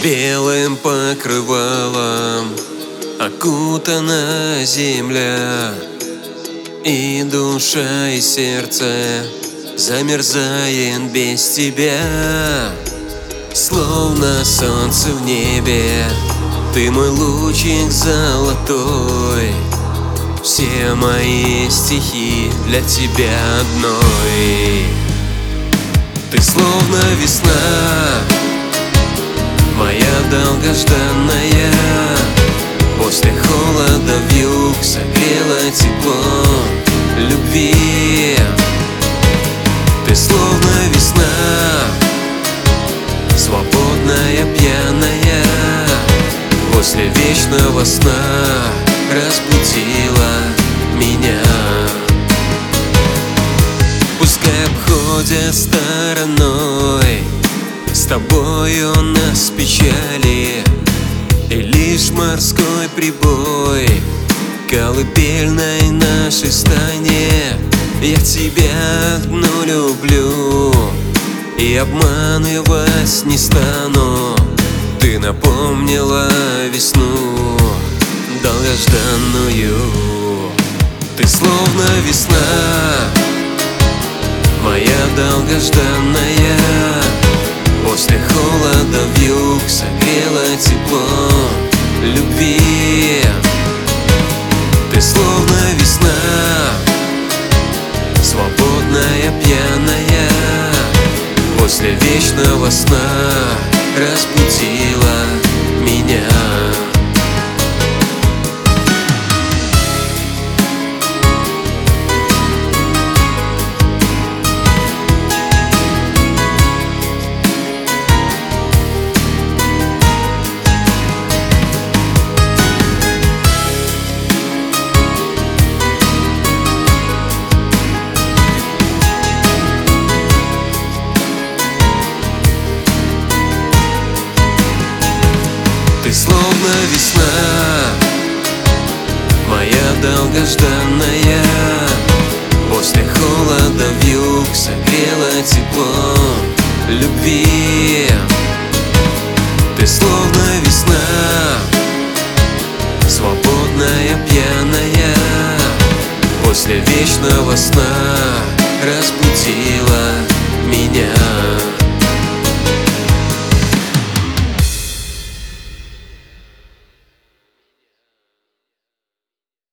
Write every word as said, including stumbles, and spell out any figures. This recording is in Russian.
Белым покрывалом окутана земля, и душа, и сердце замерзает без тебя. Словно солнце в небе, ты мой лучик золотой. Все мои стихи для тебя одной. Ты словно весна, моя долгожданная. После холода вьюг согрела тепло любви. Ты словно весна, свободная, пьяная. После вечного сна разбудила меня. Пускай обходят стороной с тобою нас печали, и лишь морской прибой колыбельной нашей стане. Я тебя одну люблю и обманывать не стану. Ты напомнила весну долгожданную. Ты словно весна, моя долгожданная. После холода вьюг согрела тепло любви. Ты словно весна, свободная, пьяная. После вечного сна разбудила меня. Ты словно весна, моя долгожданная. После холода вьюг согрела тепло любви. Ты словно весна, свободная, пьяная. После вечного сна разбудила